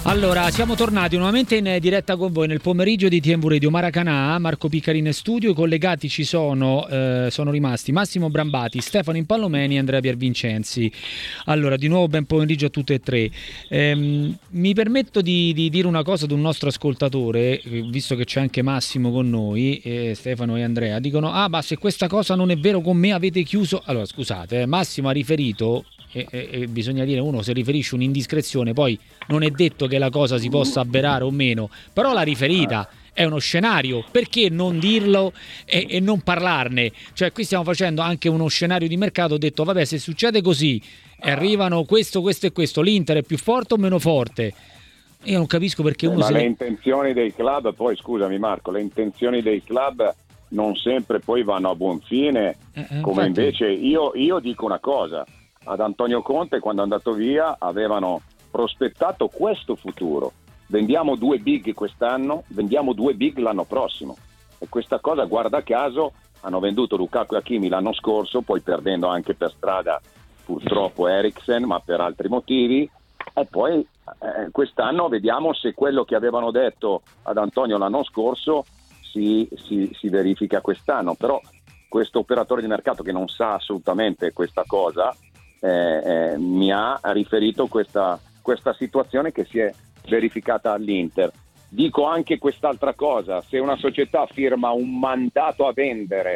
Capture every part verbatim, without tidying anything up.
Allora, siamo tornati nuovamente in diretta con voi nel pomeriggio di T M V Radio Maracanã. Marco Piccarini in studio, i collegati ci sono, eh, sono rimasti Massimo Brambati, Stefano Impallomeni e Andrea Piervincenzi. Allora, di nuovo ben pomeriggio a tutte e tre. Ehm, mi permetto di, di dire una cosa ad un nostro ascoltatore, visto che c'è anche Massimo con noi, eh, Stefano e Andrea, dicono, ah ma se questa cosa non è vero con me avete chiuso... Allora, scusate, eh, Massimo ha riferito... E, e, e bisogna dire, uno se riferisce un'indiscrezione poi non è detto che la cosa si possa avverare o meno, però l'ha riferita, è uno scenario, perché non dirlo e, e non parlarne? Cioè qui stiamo facendo anche uno scenario di mercato, ho detto vabbè, se succede così e arrivano questo, questo e questo, l'Inter è più forte o meno forte? Io non capisco perché uno ma se le ne... intenzioni dei club, poi scusami Marco, le intenzioni dei club non sempre poi vanno a buon fine, eh, eh, come infatti... invece io, io dico una cosa, ad Antonio Conte quando è andato via avevano prospettato questo futuro: vendiamo due big quest'anno, vendiamo due big l'anno prossimo, e questa cosa guarda caso hanno venduto Lukaku e Hakimi l'anno scorso, poi perdendo anche per strada purtroppo Eriksen, ma per altri motivi, e poi eh, quest'anno vediamo se quello che avevano detto ad Antonio l'anno scorso si, si, si verifica quest'anno. Però questo operatore di mercato che non sa assolutamente questa cosa Eh, eh, mi ha riferito questa, questa situazione che si è verificata all'Inter. Dico anche quest'altra cosa: se una società firma un mandato a vendere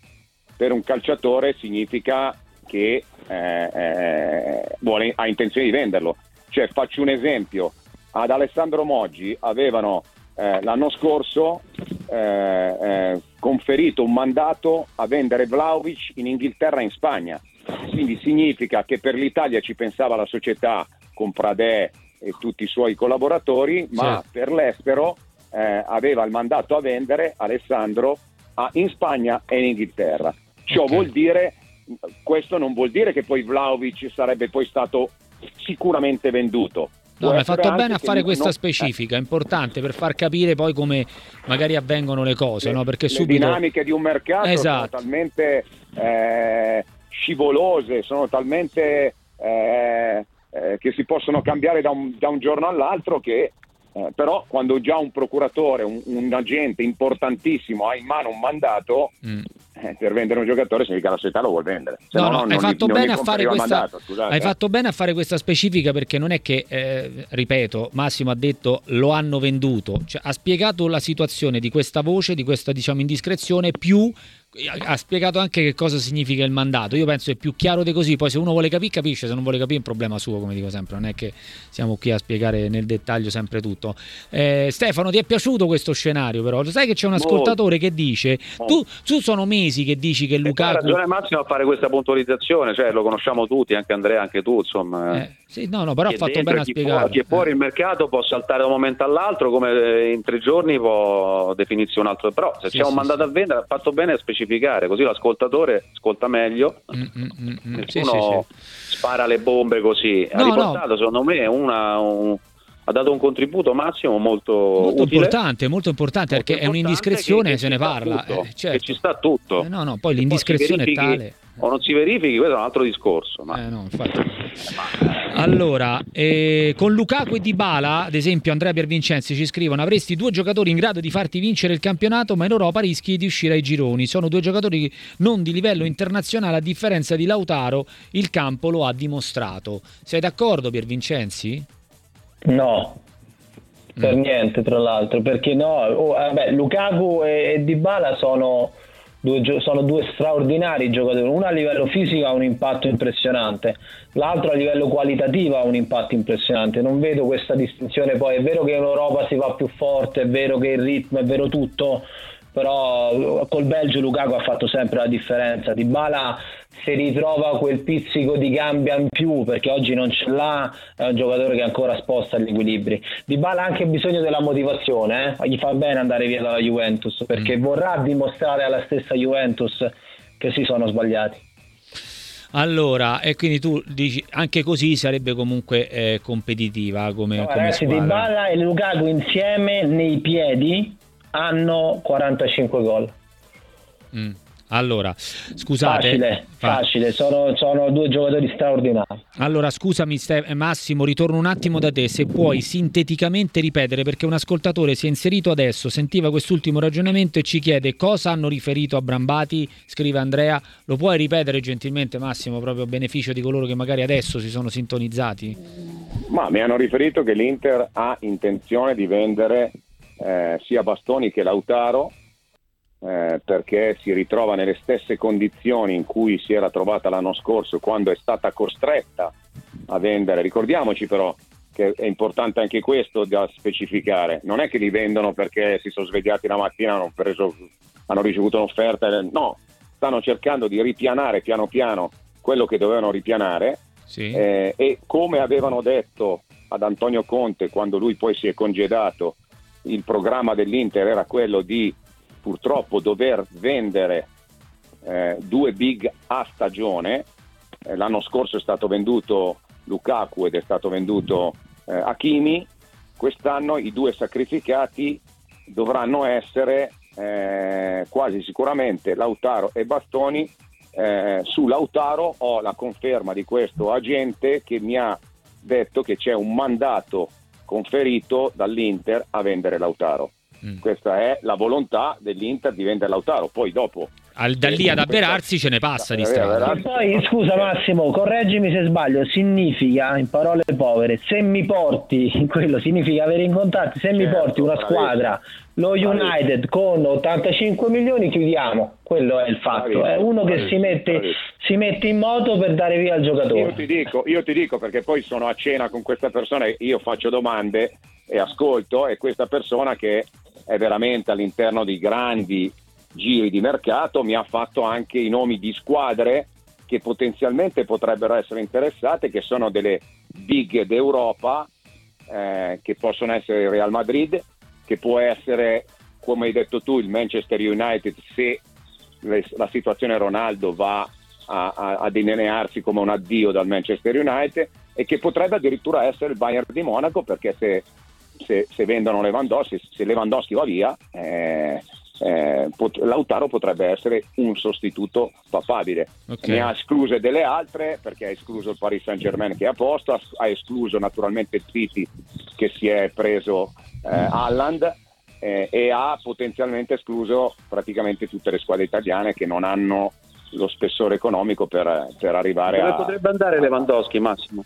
per un calciatore significa che eh, eh, vuole, ha intenzione di venderlo. Cioè, faccio un esempio: ad Alessandro Moggi avevano eh, l'anno scorso eh, eh, conferito un mandato a vendere Vlahovic in Inghilterra e in Spagna. Quindi significa che per l'Italia ci pensava la società con Pradè e tutti i suoi collaboratori, ma sì, per l'estero eh, aveva il mandato a vendere Alessandro a, in Spagna e in Inghilterra. Ciò okay. vuol dire, questo non vuol dire che poi Vlahovic sarebbe poi stato sicuramente venduto. No, hai fatto bene a fare questa non... specifica, è importante per far capire poi come magari avvengono le cose, le, no? Perché le subito... dinamiche di un mercato esatto. sono talmente eh, scivolose, sono talmente eh, eh, che si possono cambiare da un, da un giorno all'altro che eh, però quando già un procuratore, un, un agente importantissimo ha in mano un mandato mm. eh, per vendere un giocatore, significa che la società lo vuol vendere. Se no, no, no, non, hai fatto non bene a fare questa mandato, scusate, hai eh. fatto bene a fare questa specifica, perché non è che eh, ripeto, Massimo ha detto lo hanno venduto, cioè, ha spiegato la situazione di questa voce, di questa diciamo indiscrezione, più ha spiegato anche che cosa significa il mandato. Io penso è più chiaro di così, poi se uno vuole capire capisce, se non vuole capire è un problema suo, come dico sempre, non è che siamo qui a spiegare nel dettaglio sempre tutto. eh, Stefano, ti è piaciuto questo scenario? Però lo sai che c'è un ascoltatore che dice tu, tu sono mesi che dici che Lukaku... Ha ragione Massimo a fare questa puntualizzazione, cioè lo conosciamo tutti, anche Andrea, anche tu, insomma. eh, sì, no, no, però ha fatto bene a spiegare. Fuori, chi è fuori eh. il mercato può saltare da un momento all'altro, come in tre giorni può definirsi un altro, però se sì, c'è sì, un mandato sì. a vendere ha fatto bene a specificare, così l'ascoltatore ascolta meglio, mm, mm, mm, mm. nessuno sì, sì, sì. spara le bombe così. Ha no, riportato no. secondo me una... Un, ha dato un contributo Massimo molto, molto utile, importante, molto importante, molto perché importante, è un'indiscrezione, che, che se ne parla. Tutto, eh, certo. Che ci sta tutto. Eh, no, no, poi l'indiscrezione poi è tale. O non si verifichi, questo è un altro discorso. Ma... Eh, no, infatti. Allora, eh, con Lukaku e Dybala, ad esempio, Andrea Piervincenzi ci scrivono: avresti due giocatori in grado di farti vincere il campionato, ma in Europa rischi di uscire ai gironi. Sono due giocatori non di livello internazionale, a differenza di Lautaro, il campo lo ha dimostrato. Sei d'accordo, Piervincenzi? No. Per mm. niente, tra l'altro, perché no, oh, vabbè, Lukaku e, e Dybala sono due, sono due straordinari giocatori, uno a livello fisico ha un impatto impressionante, l'altro a livello qualitativo ha un impatto impressionante. Non vedo questa distinzione. Poi è vero che in Europa si va più forte, è vero che il ritmo, è vero tutto, però col Belgio Lukaku ha fatto sempre la differenza. Dybala si ritrova quel pizzico di gambia in più, perché oggi non ce l'ha, è un giocatore che ancora sposta gli equilibri. Dybala ha anche bisogno della motivazione, eh? Gli fa bene andare via dalla Juventus, perché mm. vorrà dimostrare alla stessa Juventus che si sono sbagliati. Allora, e quindi tu dici anche così sarebbe comunque eh, competitiva come, no, come ragazzi, squadra. Dybala e Lukaku insieme nei piedi hanno quarantacinque gol. Mm. Allora, scusate. Facile, fa... facile. Sono, sono due giocatori straordinari. Allora, scusami Ste- Massimo, ritorno un attimo da te, se puoi sinteticamente ripetere, perché un ascoltatore si è inserito adesso, sentiva quest'ultimo ragionamento e ci chiede cosa hanno riferito a Brambati, scrive Andrea. Lo puoi ripetere gentilmente, Massimo, proprio a beneficio di coloro che magari adesso si sono sintonizzati? Ma mi hanno riferito che l'Inter ha intenzione di vendere eh, sia Bastoni che Lautaro, Eh, perché si ritrova nelle stesse condizioni in cui si era trovata l'anno scorso quando è stata costretta a vendere. Ricordiamoci però che è importante anche questo da specificare, non è che li vendono perché si sono svegliati la mattina, hanno, preso, hanno ricevuto un'offerta, no, stanno cercando di ripianare piano piano quello che dovevano ripianare, sì. eh, e come avevano detto ad Antonio Conte quando lui poi si è congedato, il programma dell'Inter era quello di purtroppo dover vendere eh, due big a stagione. Eh, l'anno scorso è stato venduto Lukaku ed è stato venduto eh, Hakimi. Quest'anno i due sacrificati dovranno essere eh, quasi sicuramente Lautaro e Bastoni. Eh, su Lautaro ho la conferma di questo agente che mi ha detto che c'è un mandato conferito dall'Inter a vendere Lautaro. Mm. Questa è la volontà dell'Inter di vendere Lautaro, poi dopo Al, da lì ad avverarsi ce ne passa di strada. E poi scusa Massimo, correggimi se sbaglio, significa in parole povere, se mi porti, quello significa avere in contatto, se certo, mi porti una squadra, lo United con ottantacinque milioni chiudiamo, quello è il fatto, è uno che si mette, si mette in moto per dare via il giocatore. Io ti dico, io ti dico perché poi sono a cena con questa persona e io faccio domande e ascolto, e questa persona che è veramente all'interno di grandi giri di mercato mi ha fatto anche i nomi di squadre che potenzialmente potrebbero essere interessate, che sono delle big d'Europa, eh, che possono essere il Real Madrid, che può essere, come hai detto tu, il Manchester United se le, la situazione Ronaldo va a, a, a delinearsi come un addio dal Manchester United, e che potrebbe addirittura essere il Bayern di Monaco, perché se Se, se vendono Lewandowski, se Lewandowski va via, eh, eh, pot- Lautaro potrebbe essere un sostituto papabile. Okay. Ne ha escluse delle altre, perché ha escluso il Paris Saint-Germain che è a posto, ha, ha escluso naturalmente il City che si è preso eh, Haaland, eh, e ha potenzialmente escluso praticamente tutte le squadre italiane che non hanno lo spessore economico per, per arrivare Dove a... Dove potrebbe andare Lewandowski, Massimo?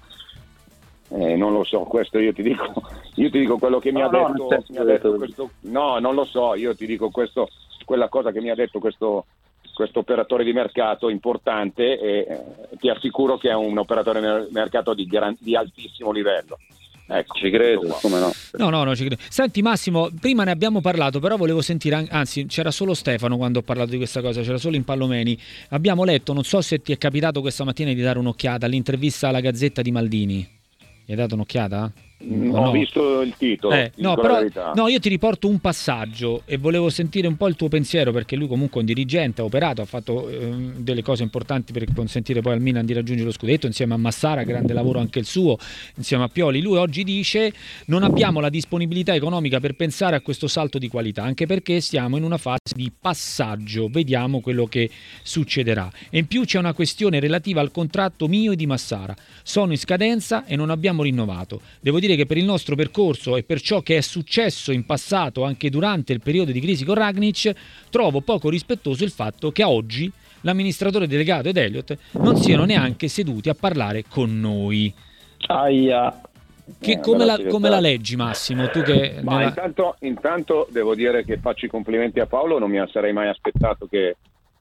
Eh, non lo so, questo io ti dico, io ti dico quello che mi no, ha no, detto, mi ha detto questo, no, non lo so, io ti dico questo, quella cosa che mi ha detto questo, questo operatore di mercato importante, e eh, ti assicuro che è un operatore di mercato di, gran, di altissimo livello. Ecco, ci credo, come no? No, no, no, ci credo. Senti Massimo, prima ne abbiamo parlato, però volevo sentire, anzi c'era solo Stefano quando ho parlato di questa cosa, c'era solo in Pallomeni. Abbiamo letto, non so se ti è capitato questa mattina di dare un'occhiata all'intervista alla Gazzetta di Maldini. Gli hai dato un'occhiata? No, ho visto il titolo. Eh, no, però, no, io ti riporto un passaggio e volevo sentire un po' il tuo pensiero, perché lui comunque è un dirigente, ha operato, ha fatto eh, delle cose importanti per consentire poi al Milan di raggiungere lo scudetto, insieme a Massara, grande lavoro anche il suo, insieme a Pioli. Lui oggi dice: non abbiamo la disponibilità economica per pensare a questo salto di qualità, anche perché siamo in una fase di passaggio, vediamo quello che succederà. E in più c'è una questione relativa al contratto mio e di Massara, sono in scadenza e non abbiamo rinnovato. Devo dire che per il nostro percorso e per ciò che è successo in passato, anche durante il periodo di crisi con Ragnic, trovo poco rispettoso il fatto che a oggi l'amministratore delegato ed Elliott non siano neanche seduti a parlare con noi. Aia. Che eh, come, la, come la leggi, Massimo? Tu che Ma nella... intanto, intanto devo dire che faccio i complimenti a Paolo, non mi sarei mai aspettato che,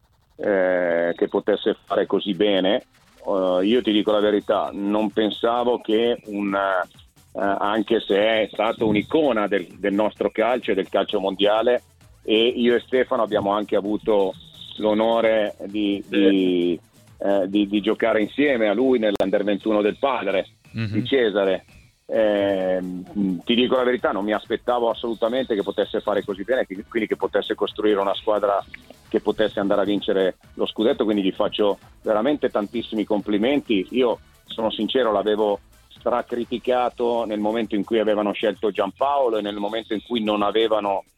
eh, che potesse fare così bene. Uh, io ti dico la verità, non pensavo che un... Uh, anche se è stato un'icona del, del nostro calcio e del calcio mondiale, e io e Stefano abbiamo anche avuto l'onore di, di, eh, di, di giocare insieme a lui nell'Under ventuno del padre, mm-hmm. di Cesare. Eh, ti dico la verità, non mi aspettavo assolutamente che potesse fare così bene, quindi che potesse costruire una squadra che potesse andare a vincere lo scudetto, quindi gli faccio veramente tantissimi complimenti. Io sono sincero, l'avevo stracriticato nel momento in cui avevano scelto Giampaolo e nel momento in cui non avevano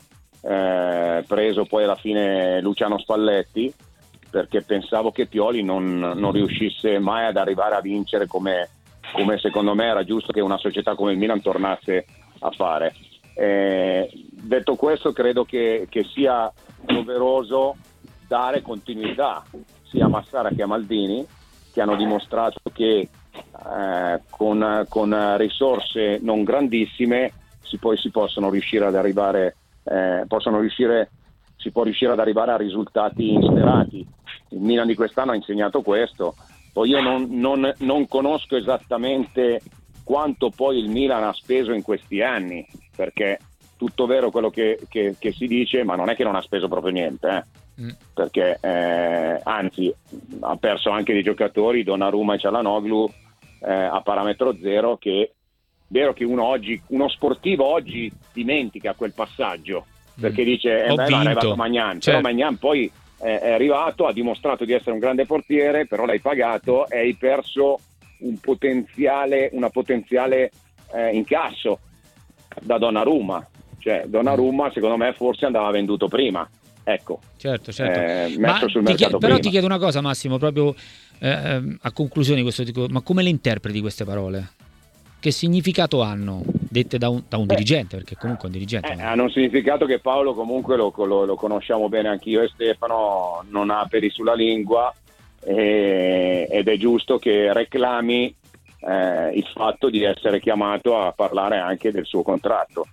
eh, preso poi alla fine Luciano Spalletti, perché pensavo che Pioli non, non riuscisse mai ad arrivare a vincere come, come secondo me era giusto che una società come il Milan tornasse a fare. Eh, detto questo, credo che, che sia doveroso dare continuità sia a Massara che a Maldini, che hanno dimostrato che eh, con, con risorse non grandissime si, poi si possono riuscire ad arrivare eh, possono riuscire si può riuscire ad arrivare a risultati insperati. Il Milan di quest'anno ha insegnato questo. Poi io non, non, non conosco esattamente quanto poi il Milan ha speso in questi anni, perché tutto vero quello che, che, che si dice, ma non è che non ha speso proprio niente, eh? mm. perché eh, anzi ha perso anche dei giocatori, Donnarumma e Çalhanoğlu, eh, a parametro zero, che vero che uno oggi, uno sportivo oggi dimentica quel passaggio, perché mm. dice eh, beh, è arrivato Maignan, certo. Però Maignan poi eh, è arrivato, ha dimostrato di essere un grande portiere, però l'hai pagato e hai perso un potenziale, una potenziale eh, incasso da Donnarumma. Cioè Donnarumma secondo me forse andava venduto prima, ecco, certo, certo. Eh, messo ma sul ti mercato chied- però prima. ti chiedo una cosa, Massimo, proprio eh, a conclusione di questo, dico, ma come le interpreti queste parole? Che significato hanno dette da un, da un Beh, dirigente, perché comunque è un dirigente eh, hanno un significato che Paolo comunque lo, lo, lo conosciamo bene anch'io e Stefano, non ha peli sulla lingua, e, ed è giusto che reclami eh, il fatto di essere chiamato a parlare anche del suo contratto.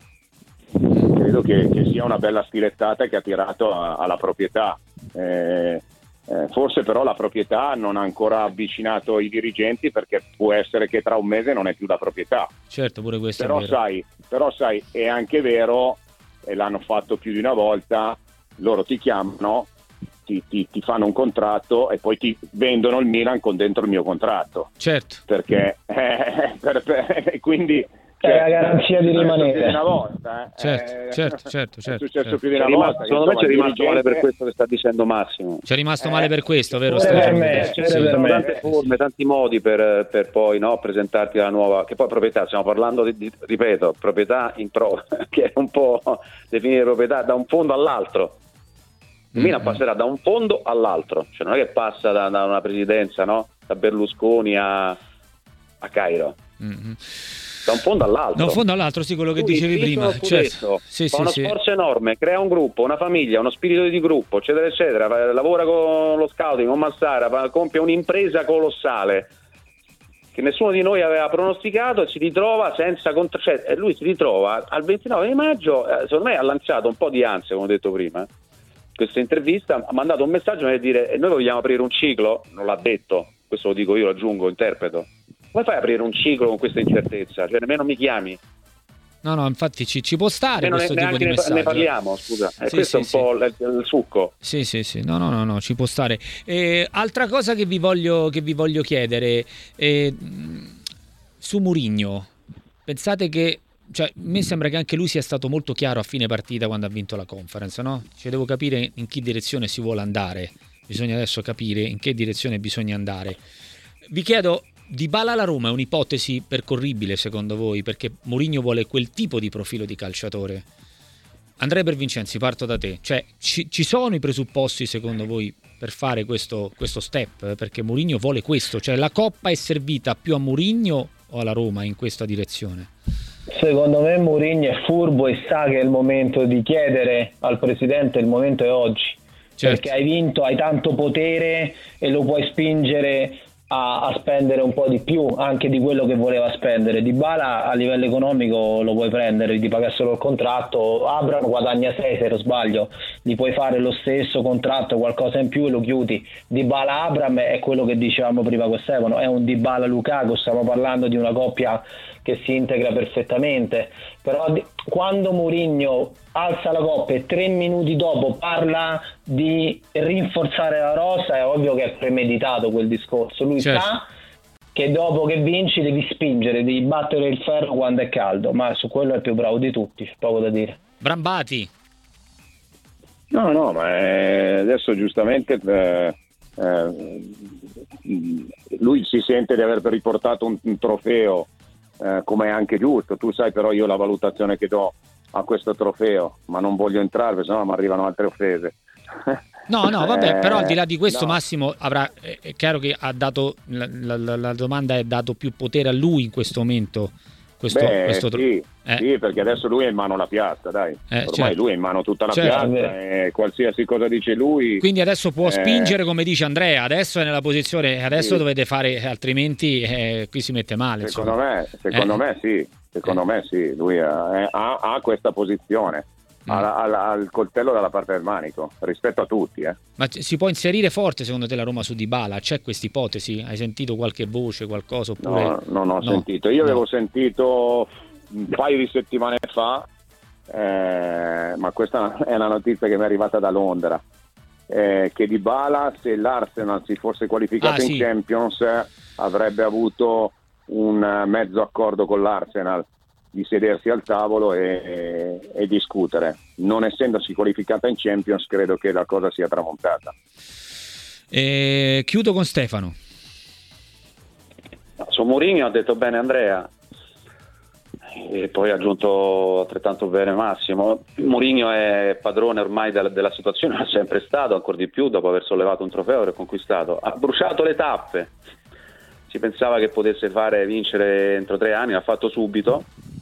Credo che, che sia una bella stilettata che ha tirato a, alla proprietà. Eh, eh, forse però la proprietà non ha ancora avvicinato i dirigenti, perché può essere che tra un mese non è più la proprietà. Certo, pure questo però è vero. sai, però sai, è anche vero, e l'hanno fatto più di una volta, loro ti chiamano, ti, ti, ti fanno un contratto e poi ti vendono il Milan con dentro il mio contratto. Certo. Perché eh, per, per, quindi c'è la garanzia di rimanere una volta, eh. certo, eh, certo, certo, certo, è successo certo. più di una Rimasto, volta. secondo me c'è rimasto dirigente... male per questo che sta dicendo Massimo. C'è rimasto eh, male per questo, vero c'è Stefano? per me, Sì. c'è Sì. per Ci sono me. tante forme, tanti modi per, per poi no, presentarti la nuova, che poi proprietà, stiamo parlando di, di ripeto, proprietà in pro, che è un po' definire proprietà da un fondo all'altro. Il Milan mm-hmm. passerà da un fondo all'altro, cioè non è che passa da, da una presidenza, no? Da Berlusconi a, a Cairo. Mm-hmm. Da un fondo all'altro. Da un fondo all'altro, sì, quello che Lui dicevi prima. Certo. Sì, fa sì, uno sì. sforzo enorme, crea un gruppo, una famiglia, uno spirito di gruppo, eccetera, eccetera. Lavora con lo scouting, con Massara, compie un'impresa colossale che nessuno di noi aveva pronosticato e si ritrova senza contra- cioè, lui si ritrova al ventinove di maggio, eh, secondo me ha lanciato un po' di ansia, come ho detto prima. Questa intervista ha mandato un messaggio per dire eh, noi vogliamo aprire un ciclo, non l'ha detto, questo lo dico io, lo aggiungo, interpreto. Come fai a aprire un ciclo con questa incertezza? Cioè nemmeno mi chiami. No, no, infatti ci, ci può stare questo ne, tipo di ne, messaggio. Ne parliamo, scusa. Eh, sì, questo sì, è un sì. po' il, il succo. Sì, sì, sì. No, no, no, no, ci può stare. Eh, altra cosa che vi voglio, che vi voglio chiedere eh, su Mourinho. Pensate che, cioè, a me sembra che anche lui sia stato molto chiaro a fine partita quando ha vinto la Conference, no? Cioè, devo capire in che direzione si vuole andare. Bisogna adesso capire in che direzione bisogna andare. Vi chiedo, Dybala alla Roma è un'ipotesi percorribile secondo voi? Perché Mourinho vuole quel tipo di profilo di calciatore. Andrea Bervincenzi, parto da te. Cioè, ci, ci sono i presupposti secondo voi per fare questo, questo step? Perché Mourinho vuole questo. Cioè, la Coppa è servita più a Mourinho o alla Roma in questa direzione? Secondo me Mourinho è furbo e sa che è il momento di chiedere al presidente, il momento è oggi. Certo. Perché hai vinto, hai tanto potere e lo puoi spingere A, a spendere un po' di più anche di quello che voleva spendere. Dybala a livello economico lo puoi prendere, ti paga solo il contratto. Abraham guadagna sei se non sbaglio, gli puoi fare lo stesso contratto, qualcosa in più e lo chiudi. Dybala Abraham è quello che dicevamo prima con Stefano, è un Dybala Lukaku, stiamo parlando di una coppia che si integra perfettamente. Però di, quando Mourinho alza la coppa e tre minuti dopo parla di rinforzare la rosa, è ovvio che è premeditato quel discorso. Lui certo. sa che dopo che vinci devi spingere, devi battere il ferro quando è caldo, ma su quello è il più bravo di tutti, c'è poco da dire. Brambati. No, no, ma è, adesso giustamente eh, eh, lui si sente di aver riportato un, un trofeo, eh, come è anche giusto. Tu sai, però io la valutazione che do a questo trofeo, ma non voglio entrare perché sennò mi arrivano altre offese. No, no, vabbè, eh, però al di là di questo no. Massimo avrà, è chiaro che ha dato, la, la, la domanda è dato più potere a lui in questo momento. Questo, Beh, questo tro- sì, eh. sì, perché adesso lui è in mano la piazza, dai. Eh, Ormai certo. lui è in mano tutta la Certo. piazza e qualsiasi cosa dice lui. Quindi adesso può eh, spingere, come dice Andrea, adesso è nella posizione, adesso sì. dovete fare, altrimenti eh, qui si mette male. Secondo insomma. me, secondo Eh. me sì, secondo Eh. me sì, lui ha, ha, ha questa posizione, Mm. ha, ha, ha il coltello dalla parte del manico, rispetto a tutti. Eh. Ma c- si può inserire forte secondo te la Roma su Dybala? C'è questa ipotesi? Hai sentito qualche voce, qualcosa? Oppure... No, non ho No. sentito, io No. avevo sentito un paio di settimane fa, eh, ma questa è una notizia che mi è arrivata da Londra, eh, che Dybala, se l'Arsenal si fosse qualificato Ah, in sì. Champions, avrebbe avuto un mezzo accordo con l'Arsenal di sedersi al tavolo e, e, e discutere. Non essendosi qualificata in Champions, credo che la cosa sia tramontata. Eh, chiudo con Stefano. Su Mourinho ha detto bene Andrea, e poi ha aggiunto altrettanto bene Massimo. Mourinho è padrone ormai della, della situazione, l'ha sempre stato, ancora di più dopo aver sollevato un trofeo e conquistato. Ha bruciato le tappe, si pensava che potesse fare vincere entro tre anni, l'ha fatto subito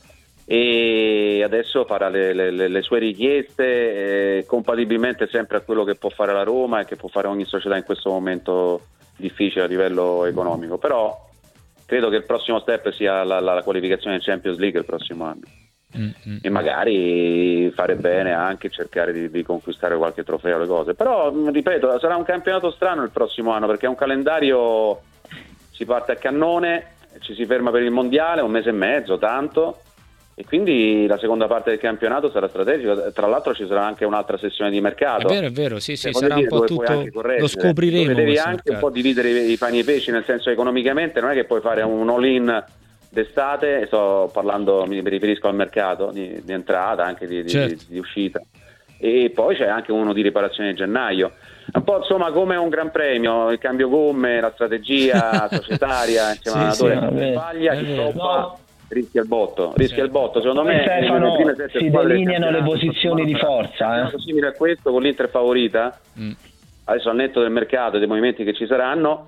e adesso farà le, le, le sue richieste eh, compatibilmente sempre a quello che può fare la Roma e che può fare ogni società in questo momento difficile a livello economico. Però credo che il prossimo step sia la, la, la qualificazione in Champions League il prossimo anno Mm-hmm. e magari fare bene anche cercare di, di conquistare qualche trofeo, le cose. Però ripeto, sarà un campionato strano il prossimo anno perché è un calendario, si parte a cannone, ci si ferma per il mondiale un mese e mezzo tanto, e quindi la seconda parte del campionato sarà strategica. Tra l'altro ci sarà anche un'altra sessione di mercato. È vero, è vero, sì, sì, Cioè, sarà un dire, po' dove puoi tutto, anche correggere, lo scopriremo. dove devi questo anche mercato. un po' dividere i, i pani e i pesci, nel senso economicamente non è che puoi fare un all-in d'estate, sto parlando, mi riferisco al mercato di, di entrata, anche di, di, Certo. di, di uscita, e poi c'è anche uno di riparazione di gennaio, un po' insomma come un gran premio, il cambio gomme, la strategia societaria, insomma, Sì, dove sì, chi è sbaglia, vero. chi È vero. troppa No. rischia il botto, rischia il botto. Secondo Poi, me Stefano, nelle prime sette si squadre del delineano le campionato, posizioni di sarà forza, eh. simile a questo, con l'Inter favorita. Mm. Adesso al netto del mercato e dei movimenti che ci saranno,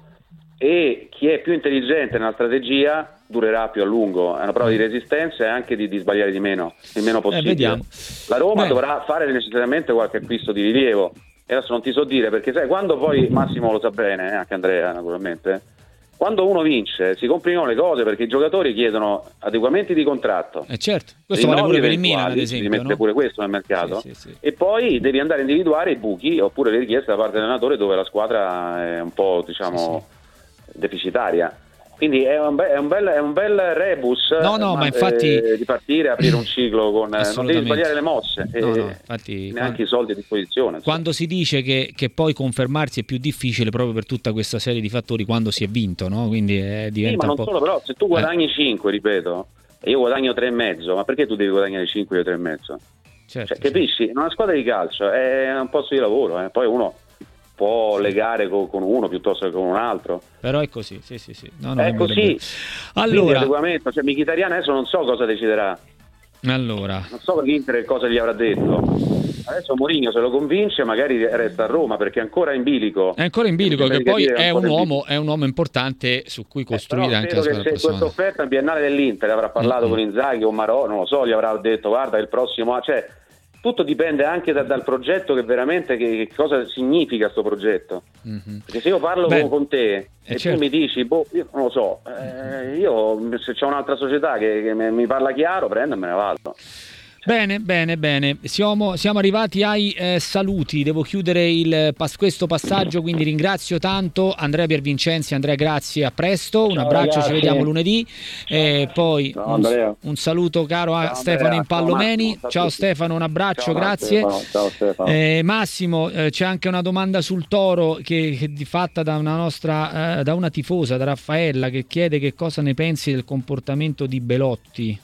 e chi è più intelligente nella strategia durerà più a lungo. È una prova di resistenza e anche di, di sbagliare di meno, il meno possibile. Eh, vediamo. La Roma Beh. dovrà fare necessariamente qualche acquisto di rilievo, e adesso non ti so dire perché sai, quando poi Massimo lo sa bene, eh, anche Andrea naturalmente, quando uno vince si complicano le cose perché i giocatori chiedono adeguamenti di contratto. Eh, certo, questo vale Rinnovi pure per il Milan, ad eventuali, esempio. devi mettere No? pure questo nel mercato, Sì, sì, sì. e poi devi andare a individuare i buchi oppure le richieste da parte dell'allenatore dove la squadra è un po', diciamo, deficitaria. Quindi è un, be- è un bel, è un bel rebus. No, no, ma infatti- eh, di partire, aprire un ciclo con eh, non devi Assolutamente. sbagliare le mosse e No, no, infatti, neanche quando- i soldi a disposizione, insomma. Quando si dice che, che poi confermarsi è più difficile proprio per tutta questa serie di fattori quando si è vinto, no? Quindi eh, Sì, diventa ma un non po'... solo, però se tu guadagni cinque, ripeto, e io guadagno tre e mezzo, ma perché tu devi guadagnare cinque e io tre e mezzo? Certo, Cioè, capisci? In una squadra di calcio è un posto di lavoro, eh. Poi uno può legare co- con uno piuttosto che con un altro. però è così, sì, sì, sì. No, no, È è vero, è così. vero. Quindi Allora, adeguamento, cioè Mkhitaryan adesso non so cosa deciderà, allora, non so l'Inter cosa gli avrà detto. Adesso Mourinho se lo convince magari resta a Roma perché è ancora in bilico. è ancora in bilico, Mi che sembra poi di capire è un po' un del uomo, è un uomo importante su cui Eh, costruire però anche la credo squadra che se questa personale. offerta biennale dell'Inter avrà parlato Mm-mm. con Inzaghi o Marò, non lo so, gli avrà detto guarda il prossimo anno, cioè tutto dipende anche da- dal progetto, che veramente che, che cosa significa sto progetto. Mhm. Perché se io parlo Beh, con, con te eh, e certo. tu mi dici boh, io non lo so, eh, io se c'è un'altra società che, che me- mi parla chiaro prendo e me ne vado. Bene, bene, bene. Siamo, siamo arrivati ai eh, saluti. Devo chiudere il, pas- questo passaggio, quindi ringrazio tanto Andrea Piervincenzi. Andrea, grazie, a presto. Un Ciao, abbraccio, ragazzi. ci vediamo lunedì. E poi Ciao, un, Andrea. un saluto caro a Ciao, Stefano Andrea. Impallomeni. Ciao, Massimo. Ciao Ciao a tutti. Stefano, un abbraccio, Ciao, grazie. Stefano, ciao Stefano. Eh, Massimo, eh, c'è anche una domanda sul Toro che, che di fatta da una nostra, eh, da una tifosa, da Raffaella, che chiede che cosa ne pensi del comportamento di Belotti.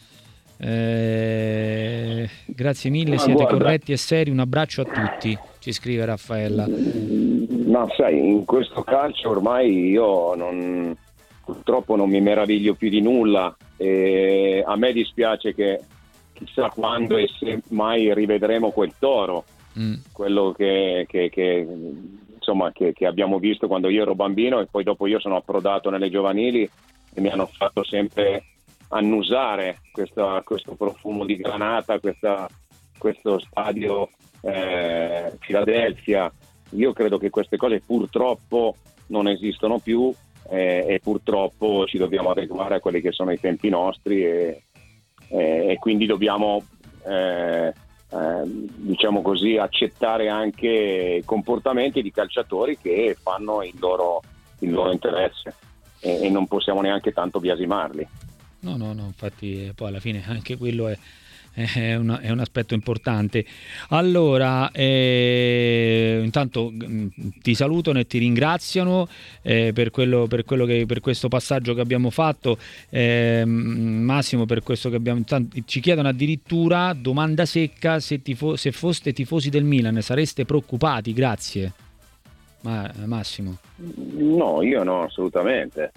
Eh, grazie mille, Ma siete guarda. corretti e seri. Un abbraccio a tutti, ci scrive Raffaella. Ma sai, in questo calcio ormai io non, purtroppo non mi meraviglio più di nulla, e a me dispiace che, chissà quando e se mai rivedremo quel Toro, mm. quello che, che, che insomma che, che abbiamo visto quando io ero bambino, e poi dopo io sono approdato nelle giovanili e mi hanno fatto sempre annusare questa, questo profumo di granata, questa, questo stadio eh, Philadelphia. Io credo che queste cose purtroppo non esistono più, eh, e purtroppo ci dobbiamo adeguare a quelli che sono i tempi nostri, e, eh, e quindi dobbiamo eh, eh, diciamo così accettare anche comportamenti di calciatori che fanno il loro, il loro interesse, e, e non possiamo neanche tanto biasimarli. No, no, no, infatti poi alla fine anche quello è, è, una, è un aspetto importante. Allora, eh, intanto mh, ti salutano e ti ringraziano eh, per, quello, per, quello che, per questo passaggio che abbiamo fatto, eh, Massimo, per questo che abbiamo. Intanto, ci chiedono addirittura, domanda secca, se, tifo, se foste tifosi del Milan sareste preoccupati? Grazie. Ma, Massimo. No, io no, assolutamente.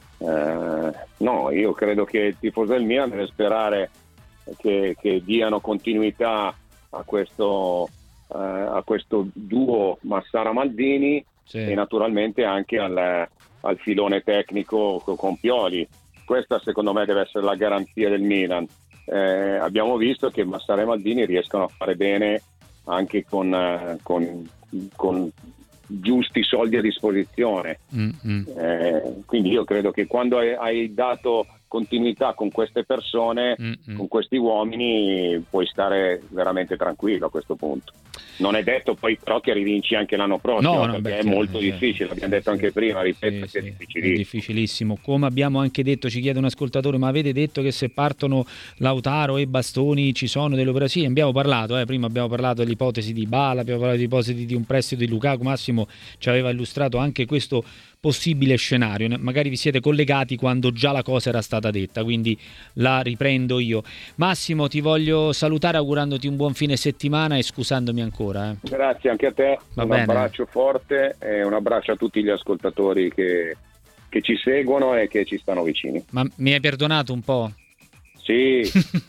Uh, no, io credo che il tifoso del Milan deve sperare che, che diano continuità a questo, uh, a questo duo Massara-Maldini, sì. E naturalmente anche al, al filone tecnico con Pioli. Questa secondo me deve essere la garanzia del Milan. Eh, abbiamo visto che Massara e Maldini riescono a fare bene anche con, uh, con, con giusti soldi a disposizione, mm-hmm. eh, quindi io credo che quando hai, hai dato continuità con queste persone, mm-hmm. con questi uomini, puoi stare veramente tranquillo a questo punto. Non è detto poi però che rivinci anche l'anno prossimo, no, no, perché beh, è molto eh, difficile, l'abbiamo detto anche prima, ripeto, sì, che è, sì, difficilissimo. È difficilissimo. Come abbiamo anche detto, ci chiede un ascoltatore, ma avete detto che se partono Lautaro e Bastoni ci sono delle operazioni? Sì, abbiamo parlato, eh, prima abbiamo parlato dell'ipotesi di Bala, abbiamo parlato dell'ipotesi di un prestito di Lukaku. Massimo ci aveva illustrato anche questo possibile scenario, magari vi siete collegati quando già la cosa era stata detta, quindi la riprendo io. Massimo, ti voglio salutare augurandoti un buon fine settimana e scusandomi ancora. Eh. Grazie anche a te, Va un bene. abbraccio forte e un abbraccio a tutti gli ascoltatori che, che ci seguono e che ci stanno vicini. Ma mi hai perdonato un po'? Sì.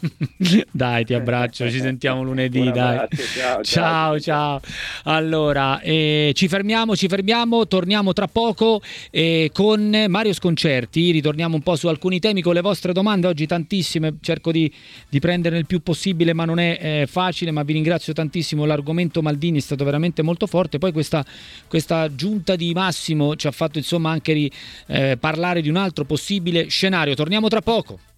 Dai, ti abbraccio, ci sentiamo lunedì, dai. Abbraccio, ciao, ciao, ciao. Allora, eh, ci fermiamo, ci fermiamo, torniamo tra poco eh, con Mario Sconcerti, ritorniamo un po' su alcuni temi con le vostre domande, oggi tantissime, cerco di, di prenderne il più possibile, ma non è eh, facile, ma vi ringrazio tantissimo, l'argomento Maldini è stato veramente molto forte, poi questa, questa giunta di Massimo ci ha fatto insomma anche ri, eh, parlare di un altro possibile scenario, torniamo tra poco.